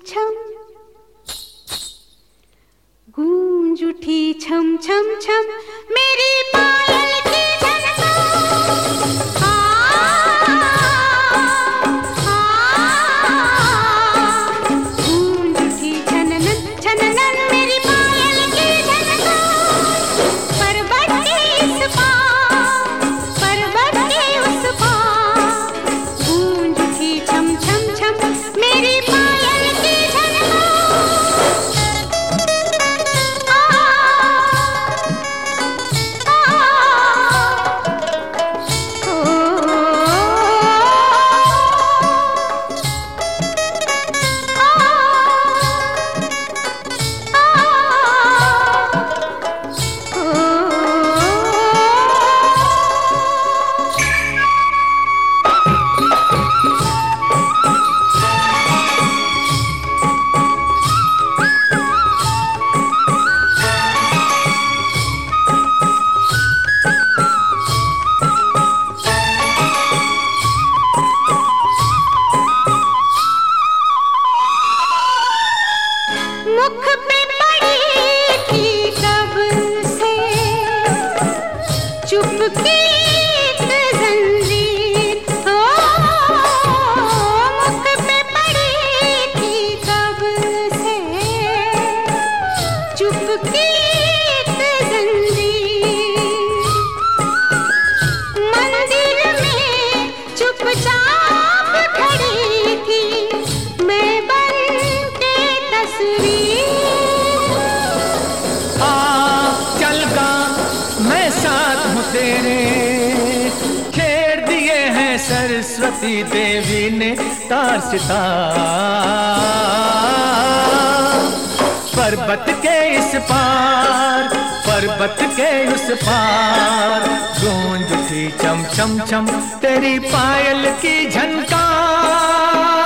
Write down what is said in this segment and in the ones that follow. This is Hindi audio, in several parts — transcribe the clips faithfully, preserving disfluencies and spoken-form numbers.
छम गूंज उठी छम छम छम मेरी पायल की झनकार। आ, आ, गूंज उठी छननन छननन मेरी पायल की झनकार। पर्वत के इस पार पर्वत के उस पार गूंज उठी छम छम छम मेरी पायल की झनकार। मुख पे पड़ी थी कब से चुपकी एक जंजीर। ओ, मुख पे पड़ी थी कब से चुपकी एक जंजीर। मंदिर में चुपचाप खड़ी थी मैं बन के तस्वीर। तेरे छेड़ दिए हैं सरस्वती देवी ने तार सितार। पर्वत के इस पार पर्वत के उस पार गूंज उठी चम चम चम तेरी पायल की झनकार।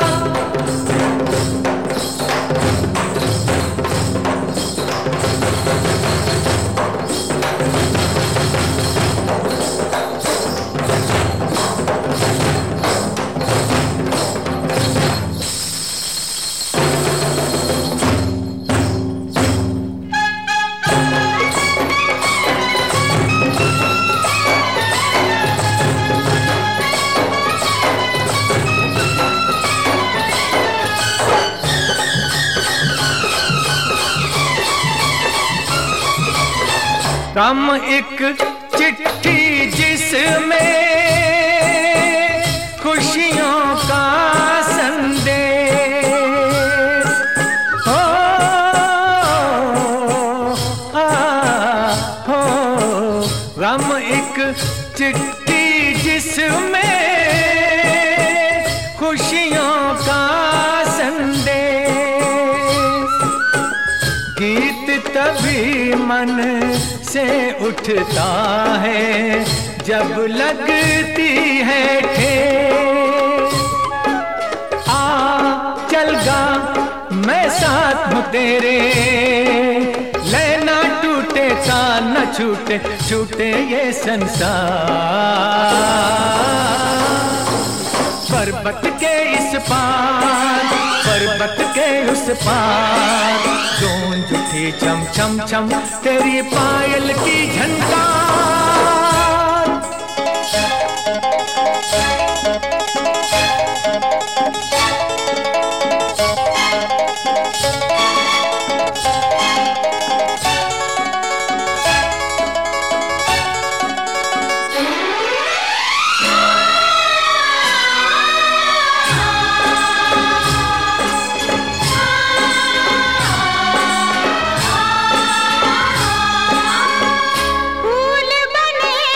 कम एक चिट्ठी जिसमें खुशियों का संदेश हो, आ, हो। गम एक चिट्ठी जिसमें खुशियों का संदेश। गीत तभी मन से उठता है जब लगती है ठेस। आ चल गा मैं साथ हूँ तेरे लेना टूटे तान न छूटे छूटे ये संसार। पर्वत के इस पार पर्वत के उस पार गूंज उठी छम छम छम तेरी पायल की झनकार। फूल बने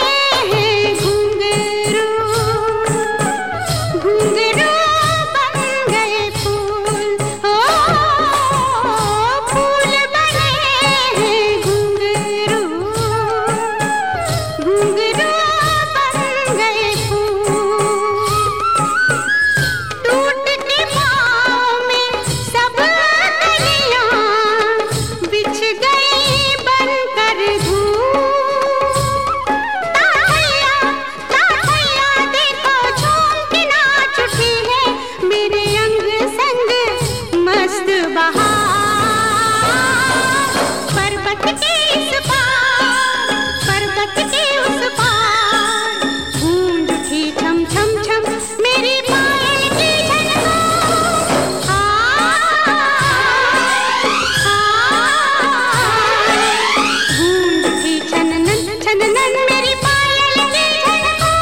बहार, पर्वत के इस पार, पर्वत के उस पार, गूंज उठी छम छम छम मेरी पायल की झनकार। आ, आ, गूंज उठी छननन छननन मेरी पायल की झनकार।